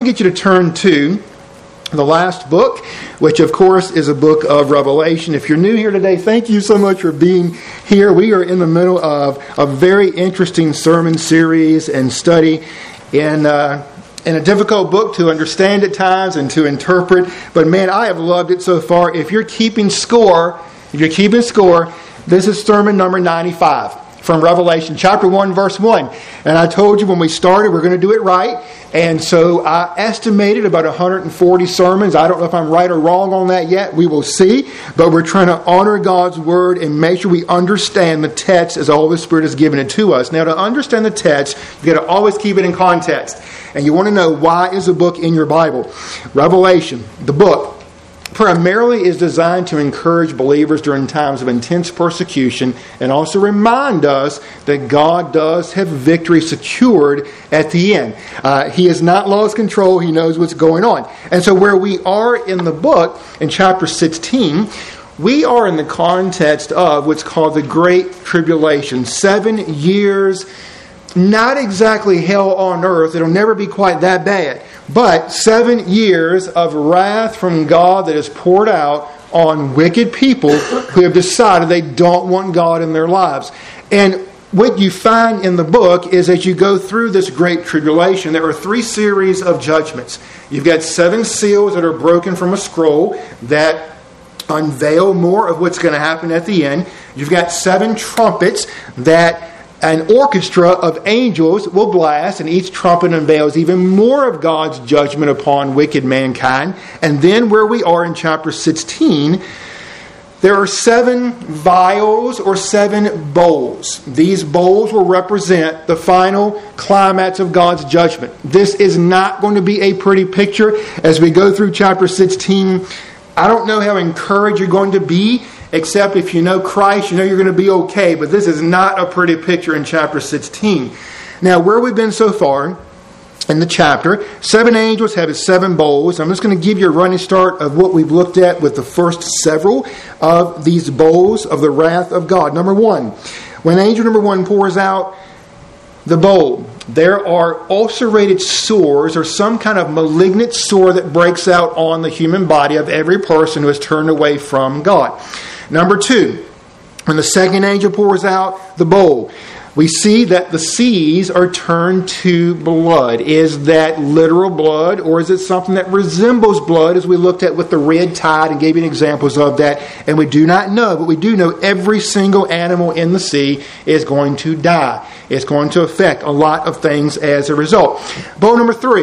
get you to turn to the last book, which of course is a book of Revelation. If you're new here today, thank you so much for being here. We are in the middle of a very interesting sermon series and study in a difficult book to understand at times and to interpret. But man, I have loved it so far. If you're keeping score, this is sermon number 95 from Revelation chapter 1, verse 1. And I told you when we started, we're going to do it right. And so I estimated about 140 sermons. I don't know if I'm right or wrong on that yet. We will see. But we're trying to honor God's Word and make sure we understand the text as the Holy Spirit has given it to us. Now, to understand the text, you've got to always keep it in context. And you want to know, why is a book in your Bible? Revelation, the book, primarily is designed to encourage believers during times of intense persecution and also remind us that God does have victory secured at the end. He has not lost control. He knows what's going on. And so where we are in the book, in chapter 16, we are in the context of what's called the Great Tribulation. 7 years, not exactly hell on earth. It'll never be quite that bad. But 7 years of wrath from God that is poured out on wicked people who have decided they don't want God in their lives. And what you find in the book is, as you go through this great tribulation, there are 3 series of judgments. You've got 7 seals that are broken from a scroll that unveil more of what's going to happen at the end. You've got 7 trumpets that an orchestra of angels will blast, and each trumpet unveils even more of God's judgment upon wicked mankind. And then where we are in chapter 16, there are 7 vials or 7 bowls. These bowls will represent the final climax of God's judgment. This is not going to be a pretty picture as we go through chapter 16. I don't know how encouraged you're going to be, except if you know Christ, you know you're going to be okay. But this is not a pretty picture in chapter 16. Now, where we've been so far in the chapter, 7 angels have 7 bowls. I'm just going to give you a running start of what we've looked at with the first several of these bowls of the wrath of God. Number 1, when angel number 1 pours out the bowl, there are ulcerated sores or some kind of malignant sore that breaks out on the human body of every person who has turned away from God. Number 2, when the second angel pours out the bowl, we see that the seas are turned to blood. Is that literal blood, or is it something that resembles blood, as we looked at with the red tide and gave you examples of that? And we do not know, but we do know every single animal in the sea is going to die. It's going to affect a lot of things as a result. Bowl number 3.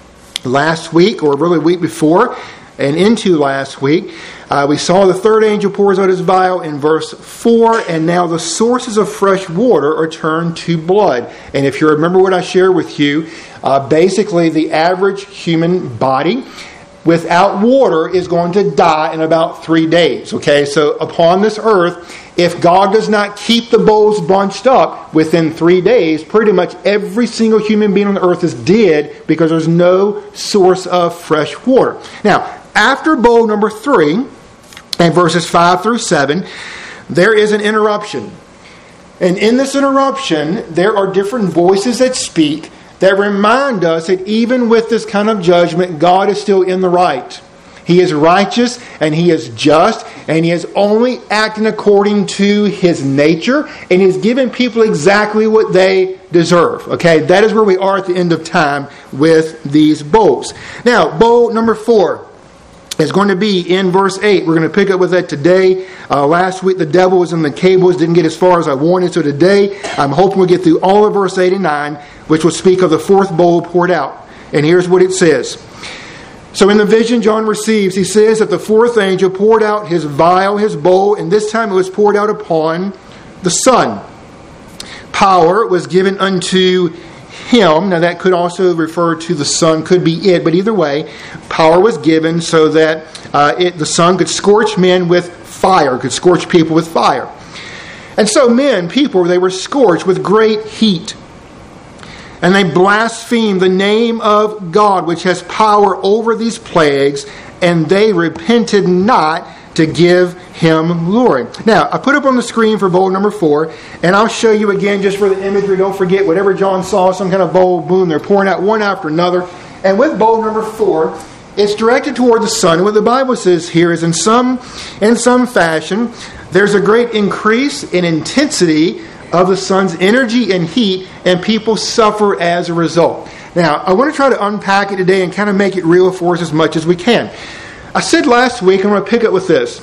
Last week, or really week before, and into last week, we saw the third angel pours out his vial in verse 4, and now the sources of fresh water are turned to blood. And if you remember what I shared with you, basically the average human body without water is going to die in about 3 days. Okay, so upon this earth, if God does not keep the bowls bunched up within 3 days, pretty much every single human being on the earth is dead because there's no source of fresh water. Now, after bowl number 3, and verses 5 through 7, there is an interruption. And in this interruption, there are different voices that speak that remind us that even with this kind of judgment, God is still in the right. He is righteous and He is just, and He is only acting according to His nature, and He's giving people exactly what they deserve. Okay, that is where we are at the end of time with these bowls. Now, bowl number 4 is going to be in verse 8. We're going to pick up with that today. Last week the devil was in the cables, didn't get as far as I wanted. So today I'm hoping we'll get through all of verse 8 and 9, which will speak of the 4th bowl poured out. And here's what it says. So in the vision John receives, he says that the 4th angel poured out his vial, his bowl, and this time it was poured out upon the sun. Power was given unto him. Now that could also refer to the sun, could be it, but either way, power was given so that the sun could scorch men with fire, could scorch people with fire. And so people, they were scorched with great heat. And they blasphemed the name of God, which has power over these plagues, and they repented not to give Him glory. Now, I put up on the screen for bowl number 4, and I'll show you again just for the imagery. Don't forget, whatever John saw, some kind of bowl, boom, they're pouring out one after another. And with bowl number 4, it's directed toward the sun. And what the Bible says here is in some fashion, there's a great increase in intensity of the sun's energy and heat, and people suffer as a result. Now, I want to try to unpack it today and kind of make it real for us as much as we can. I said last week, I'm going to pick up with this.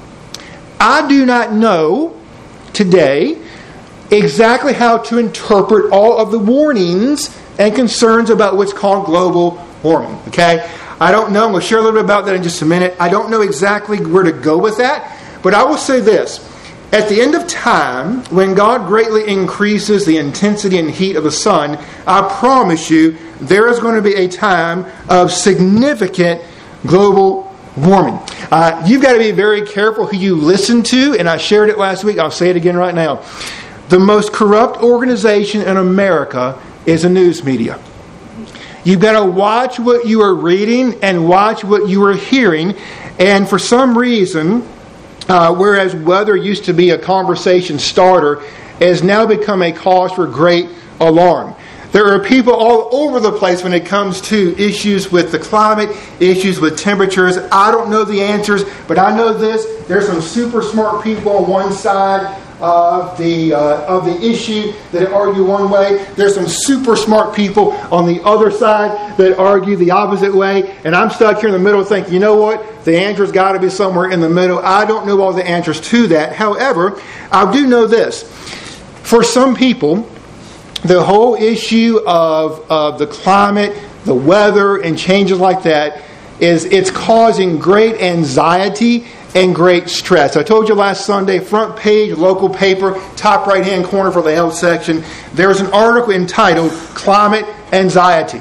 I do not know today exactly how to interpret all of the warnings and concerns about what's called global warming. Okay? I don't know. I'm going to share a little bit about that in just a minute. I don't know exactly where to go with that, but I will say this. At the end of time, when God greatly increases the intensity and heat of the sun, I promise you, there is going to be a time of significant global warming. You've got to be very careful who you listen to, and I shared it last week. I'll say it again right now. The most corrupt organization in America is the news media. You've got to watch what you are reading and watch what you are hearing, and for some reason, whereas weather used to be a conversation starter, it has now become a cause for great alarm. There are people all over the place when it comes to issues with the climate, issues with temperatures. I don't know the answers, but I know this. There's some super smart people on one side of the issue that argue one way. There's some super smart people on the other side that argue the opposite way. And I'm stuck here in the middle thinking, you know what? The answer's got to be somewhere in the middle. I don't know all the answers to that. However, I do know this. For some people, the whole issue of the climate, the weather, and changes like that it's causing great anxiety and great stress. I told you last Sunday, front page, local paper, top right-hand corner for the health section, there's an article entitled Climate Anxiety.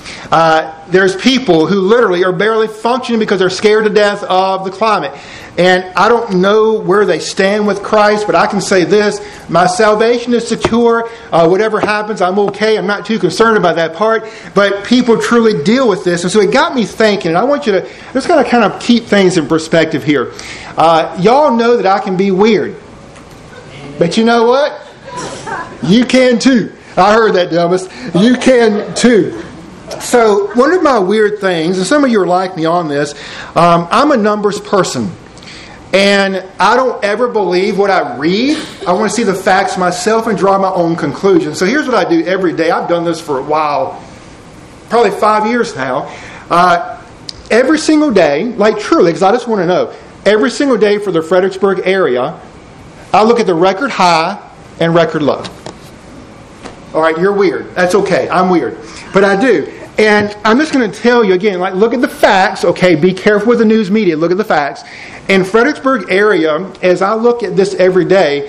There's people who literally are barely functioning because they're scared to death of the climate. And I don't know where they stand with Christ, but I can say this. My salvation is secure. Whatever happens, I'm okay. I'm not too concerned about that part. But people truly deal with this. And so it got me thinking, and I want you to just kind of keep things in perspective here. Y'all know that I can be weird. But you know what? You can too. I heard that, dumbass. You can too. So one of my weird things, and some of you are like me on this, I'm a numbers person. And I don't ever believe what I read. I want to see the facts myself and draw my own conclusions. So here's what I do every day. I've done this for a while, probably 5 years now. Every single day, like truly, because I just want to know, every single day for the Fredericksburg area, I look at the record high and record low. All right, you're weird. That's okay. I'm weird. But I do. And I'm just going to tell you again, like, look at the facts. Okay, be careful with the news media. Look at the facts. In Fredericksburg area, as I look at this every day,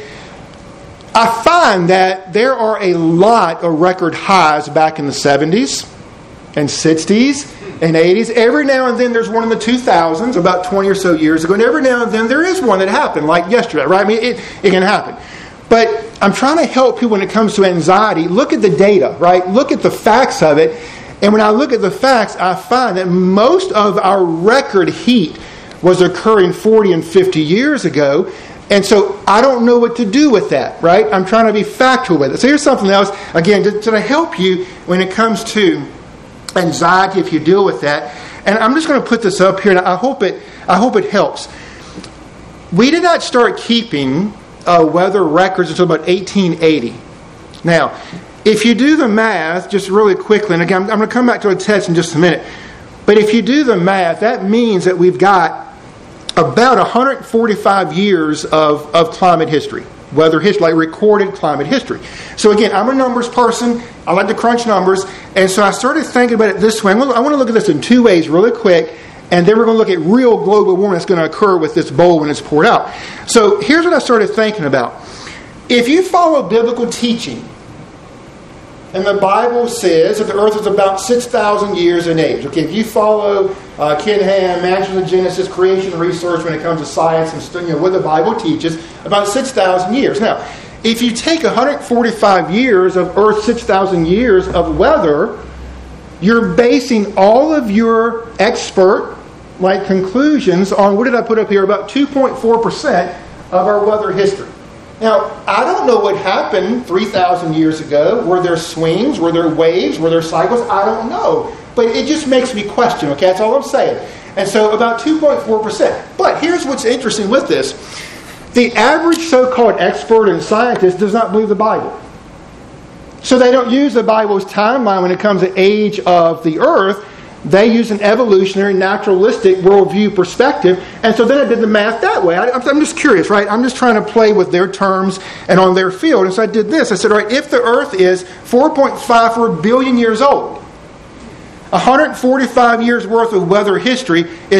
I find that there are a lot of record highs back in the 70s and 60s and 80s. Every now and then there's one in the 2000s, about 20 or so years ago. And every now and then there is one that happened, like yesterday, right? I mean, it can happen. But I'm trying to help people when it comes to anxiety. Look at the data, right? Look at the facts of it. And when I look at the facts, I find that most of our record heat was occurring 40 and 50 years ago. And so I don't know what to do with that, right? I'm trying to be factual with it. So here's something else, again, to help you when it comes to anxiety if you deal with that. And I'm just going to put this up here, and I hope it helps. We did not start keeping weather records until about 1880. Now, if you do the math, just really quickly, and again, I'm going to come back to a test in just a minute, but if you do the math, that means that we've got about 145 years of climate history, weather history, like recorded climate history. So again, I'm a numbers person. I like to crunch numbers. And so I started thinking about it this way. I want to look at this in two ways really quick, and then we're going to look at real global warming that's going to occur with this bowl when it's poured out. So here's what I started thinking about. If you follow biblical teaching, and the Bible says that the earth is about 6,000 years in age. Okay, if you follow Ken Ham, Masters of Genesis, creation research when it comes to science and what the Bible teaches, about 6,000 years. Now, if you take 145 years of Earth, 6,000 years of weather, you're basing all of your expert-like conclusions on, what did I put up here, about 2.4% of our weather history. Now, I don't know what happened 3,000 years ago. Were there swings? Were there waves? Were there cycles? I don't know. but it just makes me question, okay? That's all I'm saying. And so about 2.4%. But here's what's interesting with this. The average so-called expert and scientist does not believe the Bible. So they don't use the Bible's timeline when it comes to age of the earth. They use an evolutionary, naturalistic worldview perspective. And so then I did the math that way. I'm just curious, right? I'm just trying to play with their terms and on their field. And so I did this. I said, all right, if the earth is 4.54 billion years old, 145 years worth of weather history is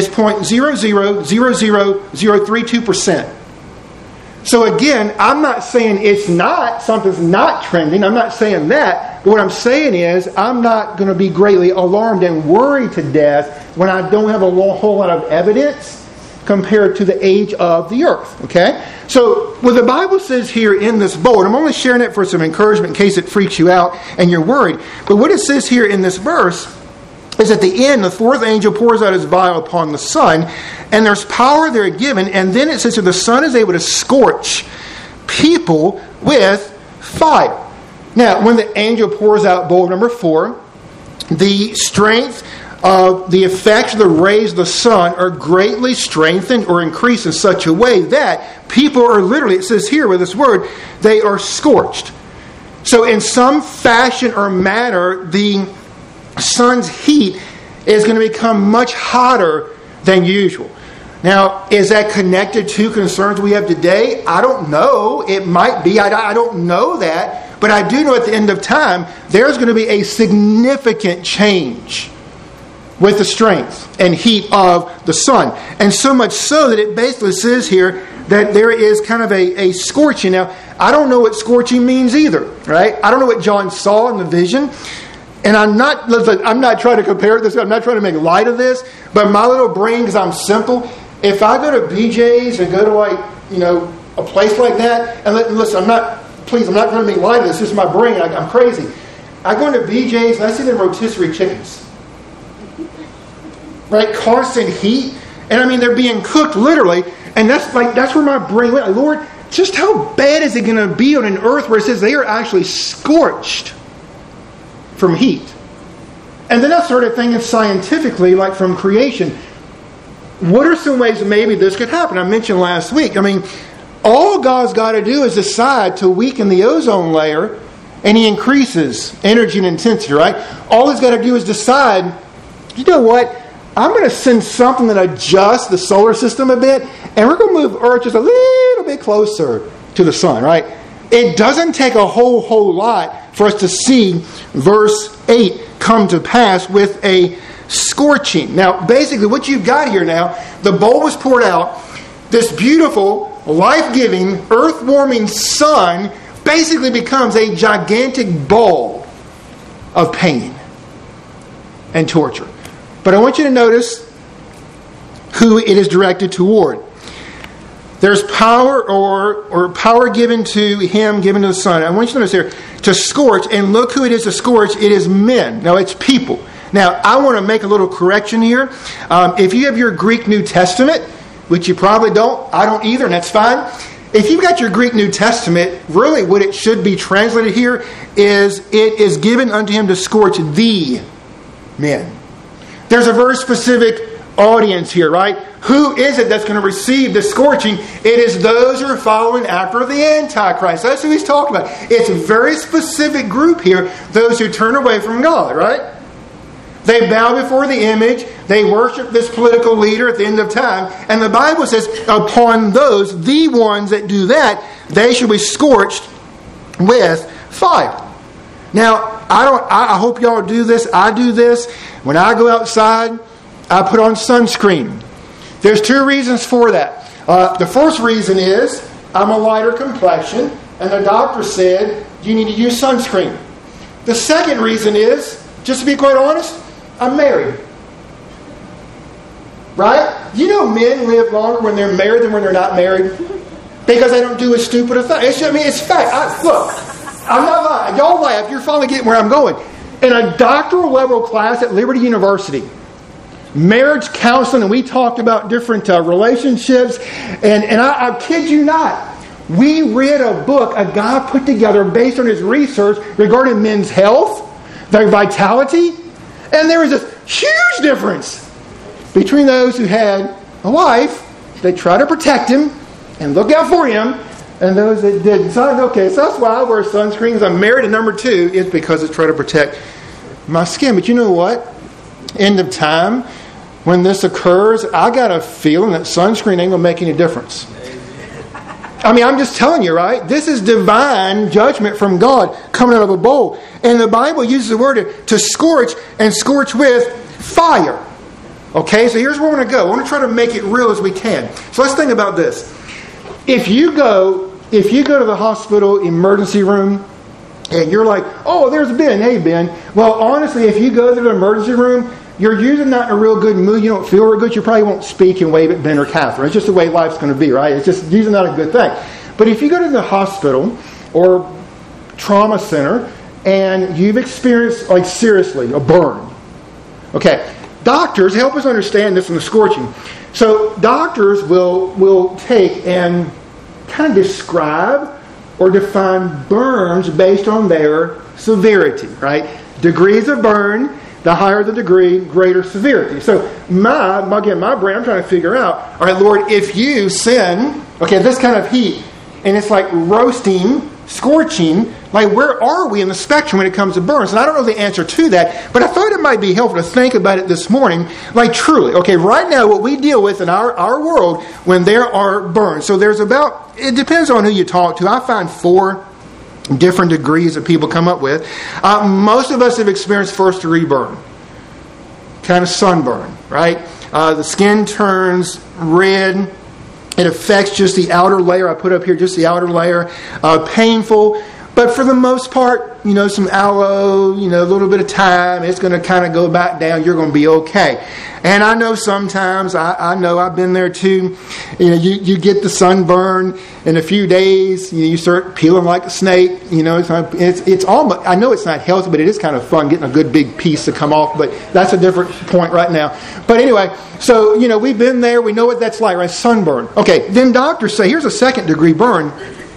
0.0000032%. So again, I'm not saying something's not trending. I'm not saying that. But what I'm saying is I'm not going to be greatly alarmed and worried to death when I don't have a whole lot of evidence compared to the age of the earth. Okay? So what the Bible says here in this bold, I'm only sharing it for some encouragement in case it freaks you out and you're worried. But what it says here in this verse is at the end, the fourth angel pours out his vial upon the sun, and there's power there given, and then it says that the sun is able to scorch people with fire. Now, when the angel pours out bowl number 4, the strength of the effects of the rays of the sun are greatly strengthened or increased in such a way that people are literally, it says here with this word, they are scorched. So in some fashion or manner, the sun's heat is going to become much hotter than usual. Now, is that connected to concerns we have today? I don't know. It might be. I don't know that. But I do know at the end of time, there's going to be a significant change with the strength and heat of the sun. And so much so that it basically says here that there is kind of a scorching. Now, I don't know what scorching means either, right? I don't know what John saw in the vision. And I'm not trying to compare it this. I'm not trying to make light of this. But my little brain, because I'm simple, if I go to BJ's and go to a place like that, and listen, I'm not trying to make light of this. This is my brain. I'm crazy. I go into BJ's and I see them rotisserie chickens, right? Constant heat, and I mean they're being cooked literally. And that's where my brain went. Lord, just how bad is it going to be on an earth where it says they are actually scorched from heat? And then I started thinking scientifically, like from creation, what are some ways maybe this could happen? I mentioned last week, all God's got to do is decide to weaken the ozone layer, and He increases energy and intensity, right? All He's got to do is decide, you know what? I'm going to send something that adjusts the solar system a bit, and we're going to move Earth just a little bit closer to the sun, right? It doesn't take a whole lot for us to see verse 8 come to pass with a scorching. Now, basically what you've got here now, the bowl was poured out. This beautiful, life-giving, earth-warming sun basically becomes a gigantic ball of pain and torture. But I want you to notice who it is directed toward. There's power or power given to him, given to the sun. I want you to notice here, to scorch, and look who it is to scorch. It is men. Now, it's people. Now, I want to make a little correction here. If you have your Greek New Testament, which you probably don't, I don't either, and that's fine. If you've got your Greek New Testament, really what it should be translated here is, it is given unto him to scorch the men. There's a very specific audience here, right? Who is it that's going to receive the scorching? It is those who are following after the Antichrist. That's who he's talking about. It's a very specific group here, those who turn away from God, right? They bow before the image. They worship this political leader at the end of time. And the Bible says, upon those, the ones that do that, they shall be scorched with fire. Now, I hope y'all do this. I do this. When I go outside, I put on sunscreen. There's two reasons for that. The first reason is I'm a lighter complexion, and the doctor said you need to use sunscreen. The second reason is, just to be quite honest, I'm married. Right? You know men live longer when they're married than when they're not married? Because they don't do as stupid a thing. It's fact. Look, I'm not lying. Y'all laugh. You're finally getting where I'm going. In a doctoral level class at Liberty University, marriage counseling, and we talked about different relationships, and I kid you not, we read a book a guy put together based on his research regarding men's health, their vitality, And there was this huge difference between those who had a wife that tried to protect him and look out for him, and those that didn't. So okay, so that's why I wear sunscreen. Because I'm married, and number two is because it's trying to protect my skin. But you know what? End of time, when this occurs, I got a feeling that sunscreen ain't going to make any difference. I mean, I'm just telling you, right? This is divine judgment from God coming out of a bowl. And the Bible uses the word to scorch, and scorch with fire. Okay, so here's where we're going to go. I want to try to make it real as we can. So let's think about this. If you go to the hospital emergency room, and you're like, oh, there's Ben. Hey, Ben. Well, honestly, if you go to the emergency room, you're usually not in a real good mood. You don't feel real good. You probably won't speak and wave at Ben or Catherine. It's just the way life's going to be, right? It's just usually not a good thing. But if you go to the hospital or trauma center and you've experienced, like seriously, a burn. Okay, doctors help us understand this in the scorching. So doctors will take and kind of describe or define burns based on their severity, right? Degrees of burn, the higher the degree, greater severity. So my brain, I'm trying to figure out, all right, Lord, if you send, okay, this kind of heat, and it's like roasting, scorching, like where are we in the spectrum when it comes to burns? And I don't know the answer to that, but I thought it might be helpful to think about it this morning, like truly, okay, right now what we deal with in our world when there are burns. So there's about, it depends on who you talk to. I find 4 different degrees that people come up with. Most of us have experienced first-degree burn, kind of sunburn, right? The skin turns red. It affects just the outer layer. I put up here just the outer layer. Painful. But for the most part, some aloe, a little bit of time, it's going to kind of go back down. You're going to be okay. And I know sometimes, I know I've been there too. You get the sunburn in a few days. You start peeling like a snake. It's almost, I know it's not healthy, but it is kind of fun getting a good big piece to come off. But that's a different point right now. But anyway, so, we've been there. We know what that's like, right? Sunburn. Okay, then doctors say, here's a 2nd degree burn.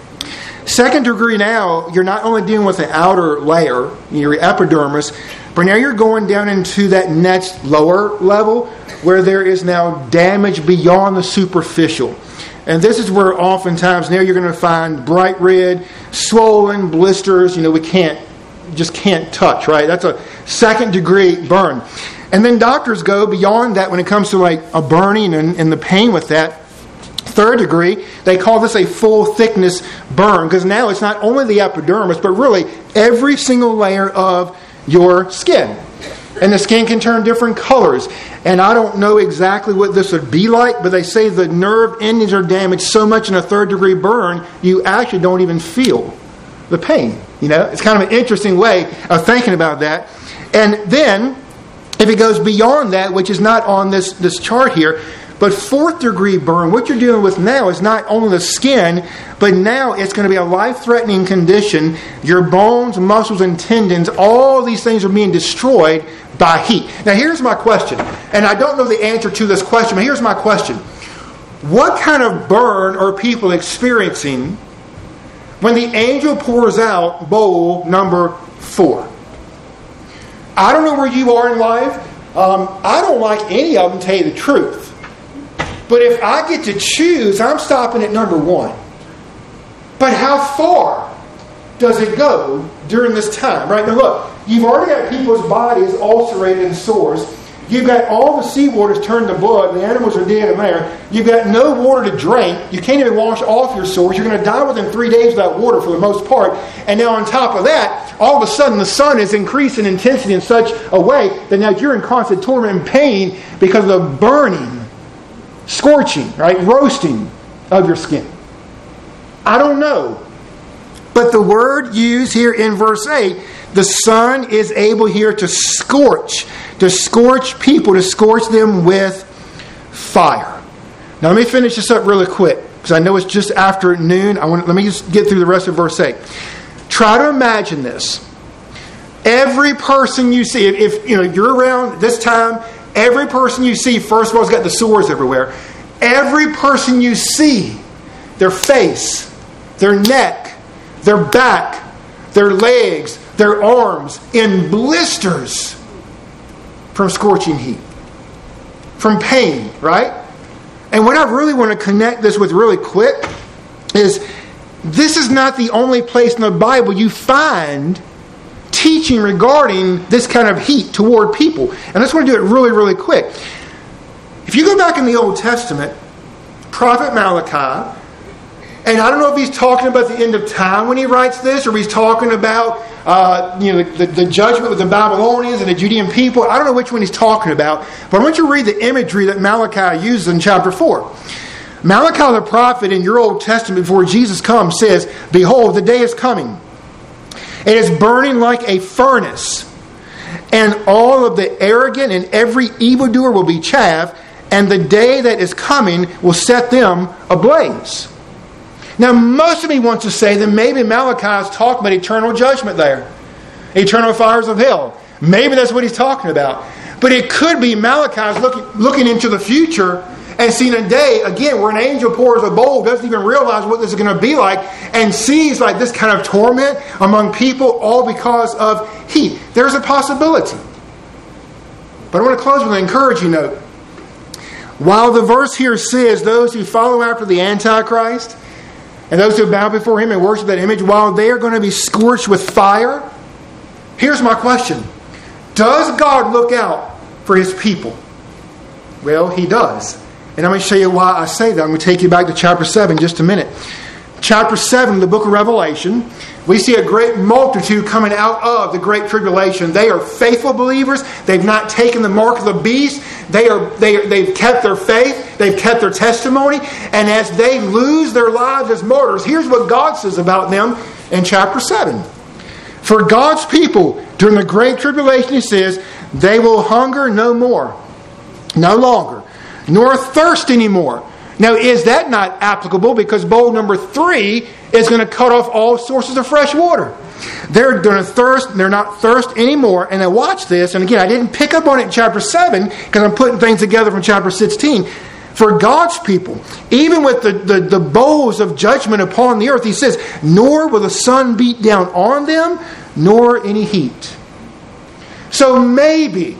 2nd degree now, you're not only dealing with the outer layer, your epidermis, but now you're going down into that next lower level where there is now damage beyond the superficial. And this is where oftentimes now you're going to find bright red, swollen blisters, we can't touch, right? That's a 2nd degree burn. And then doctors go beyond that when it comes to like a burning and the pain with that. 3rd degree, they call this a full thickness burn because now it's not only the epidermis, but really every single layer of your skin. And the skin can turn different colors. And I don't know exactly what this would be like, but they say the nerve endings are damaged so much in a 3rd degree burn, you actually don't even feel the pain. It's kind of an interesting way of thinking about that. And then, if it goes beyond that, which is not on this chart here, but 4th degree burn, what you're dealing with now is not only the skin, but now it's going to be a life-threatening condition. Your bones, muscles, and tendons, all these things are being destroyed by heat. Now here's my question, and I don't know the answer to this question, but here's my question. What kind of burn are people experiencing when the angel pours out bowl number 4? I don't know where you are in life. I don't like any of them, to tell you the truth. But if I get to choose, I'm stopping at number 1. But how far does it go during this time? Right now, look, you've already got people's bodies ulcerated and sores. You've got all the seawater's turned to blood. The animals are dead in there. You've got no water to drink. You can't even wash off your sores. You're going to die within 3 days without water for the most part. And now on top of that, all of a sudden the sun is increasing intensity in such a way that now you're in constant torment and pain because of the burning, scorching, right, roasting of your skin. I don't know. But the word used here in verse 8, the sun is able here to scorch people, to scorch them with fire. Now let me finish this up really quick, because I know it's just after noon. Let me just get through the rest of verse 8. Try to imagine this. Every person you see, if you're around this time, every person you see, first of all, has got the sores everywhere. Every person you see, their face, their neck, their back, their legs, their arms, in blisters. from scorching heat, from pain, right? And what I really want to connect this with really quick is this is not the only place in the Bible you find teaching regarding this kind of heat toward people. And I just want to do it really, really quick. If you go back in the Old Testament, Prophet Malachi, and I don't know if he's talking about the end of time when he writes this, or he's talking about the judgment with the Babylonians and the Judean people. I don't know which one he's talking about, but I want you to read the imagery that Malachi uses in chapter 4. Malachi the prophet in your Old Testament before Jesus comes says, "Behold, the day is coming. It is burning like a furnace, and all of the arrogant and every evildoer will be chaff, and the day that is coming will set them ablaze." Now, most of me wants to say that maybe Malachi is talking about eternal judgment there. Eternal fires of hell. Maybe that's what he's talking about. But it could be Malachi's looking into the future and seeing a day, again, where an angel pours a bowl, doesn't even realize what this is going to be like, and sees like this kind of torment among people, all because of heat. There's a possibility. But I want to close with an encouraging note. While the verse here says those who follow after the Antichrist, and those who bow before him and worship that image, while they are going to be scorched with fire, here's my question. Does God look out for his people? Well, he does. And I'm going to show you why I say that. I'm going to take you back to chapter 7 in just a minute. Chapter 7 of the book of Revelation, we see a great multitude coming out of the great tribulation. They are faithful believers. They've not taken the mark of the beast. They've kept their faith. They've kept their testimony. And as they lose their lives as martyrs, here's what God says about them in chapter 7. For God's people, during the great tribulation, he says, they will hunger no more, no longer, nor thirst anymore. Now, is that not applicable? Because bowl number 3 is going to cut off all sources of fresh water. They're going to thirst. They're not thirst anymore. And then watch this. And again, I didn't pick up on it in chapter 7 because I'm putting things together from chapter 16. For God's people, even with the bowls of judgment upon the earth, he says, nor will the sun beat down on them, nor any heat. So maybe,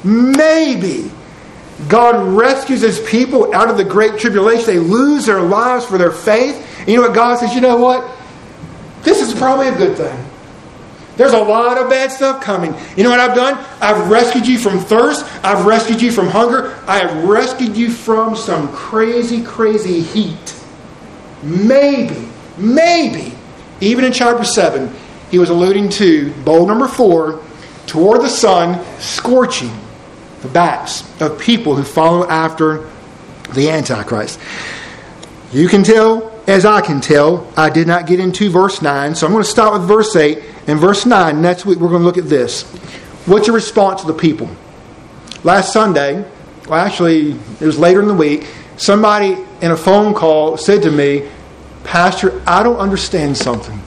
God rescues his people out of the great tribulation. They lose their lives for their faith. And you know what God says? You know what? This is probably a good thing. There's a lot of bad stuff coming. You know what I've done? I've rescued you from thirst. I've rescued you from hunger. I have rescued you from some crazy, crazy heat. Maybe, even in chapter 7, he was alluding to bowl number 4, toward the sun, scorching the backs of people who follow after the Antichrist. You can tell, as I can tell, I did not get into verse 9. So I'm going to start with verse 8 and verse 9. Next week we're going to look at this. What's your response to the people? Last Sunday, well actually it was later in the week, somebody in a phone call said to me, Pastor, I don't understand something.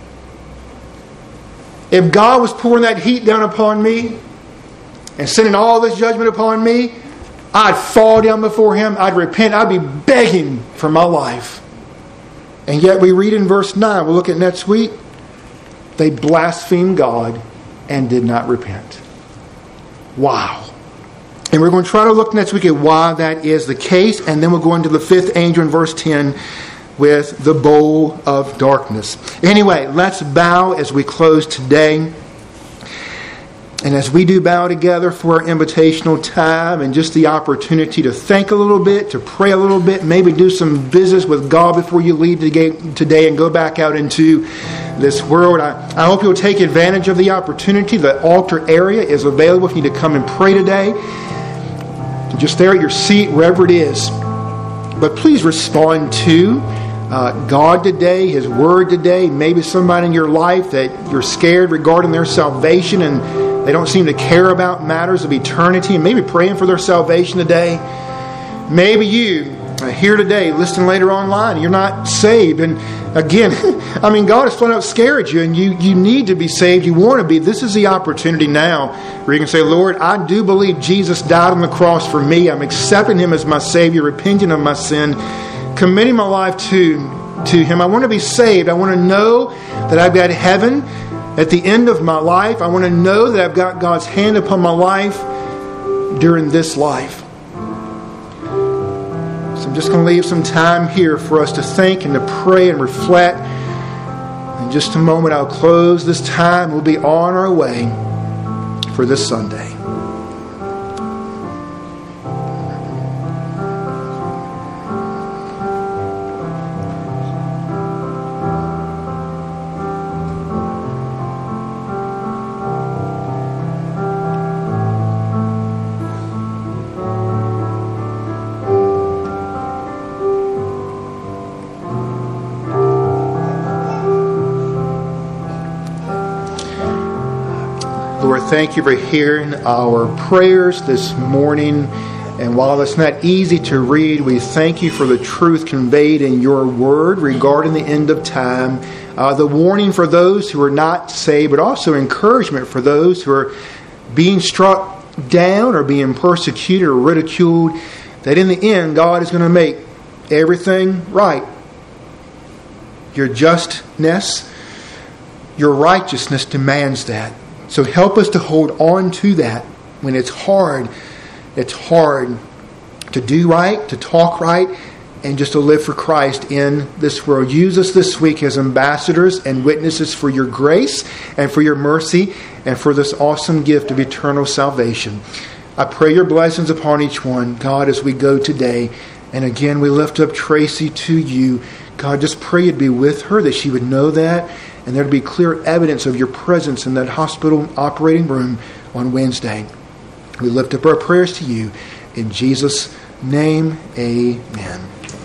If God was pouring that heat down upon me and sending all this judgment upon me, I'd fall down before him. I'd repent. I'd be begging for my life. And yet we read in verse 9, we'll look at next week, they blasphemed God and did not repent. Wow. And we're going to try to look next week at why that is the case. And then we'll go into the 5th angel in verse 10 with the bowl of darkness. Anyway, let's bow as we close today. And as we do bow together for our invitational time and just the opportunity to think a little bit, to pray a little bit, maybe do some business with God before you leave today and go back out into this world. I hope you'll take advantage of the opportunity. The altar area is available if you need to come and pray today. Just there at your seat, wherever it is. But please respond to God today, His Word today. Maybe somebody in your life that you're scared regarding their salvation and they don't seem to care about matters of eternity, and maybe praying for their salvation today. Maybe you here today, listening later online, you're not saved. And again, I mean, God has flat out scared you, and you need to be saved. You want to be. This is the opportunity now where you can say, Lord, I do believe Jesus died on the cross for me. I'm accepting Him as my Savior, repenting of my sin, committing my life to Him. I want to be saved. I want to know that I've got heaven at the end of my life. I want to know that I've got God's hand upon my life. during this life. So I'm just going to leave some time here for us to think and to pray and reflect. In just a moment, I'll close this time. We'll be on our way for this Sunday. Lord, thank you for hearing our prayers this morning. And while it's not easy to read, we thank you for the truth conveyed in your word regarding the end of time. The warning for those who are not saved, but also encouragement for those who are being struck down or being persecuted or ridiculed, that in the end, God is going to make everything right. Your justness, your righteousness demands that. So help us to hold on to that when it's hard. It's hard to do right, to talk right, and just to live for Christ in this world. Use us this week as ambassadors and witnesses for your grace and for your mercy and for this awesome gift of eternal salvation. I pray your blessings upon each one, God, as we go today. And again, we lift up Tracy to you. God, just pray you'd be with her, that she would know that, and there'd be clear evidence of your presence in that hospital operating room on Wednesday. We lift up our prayers to you. In Jesus' name, amen.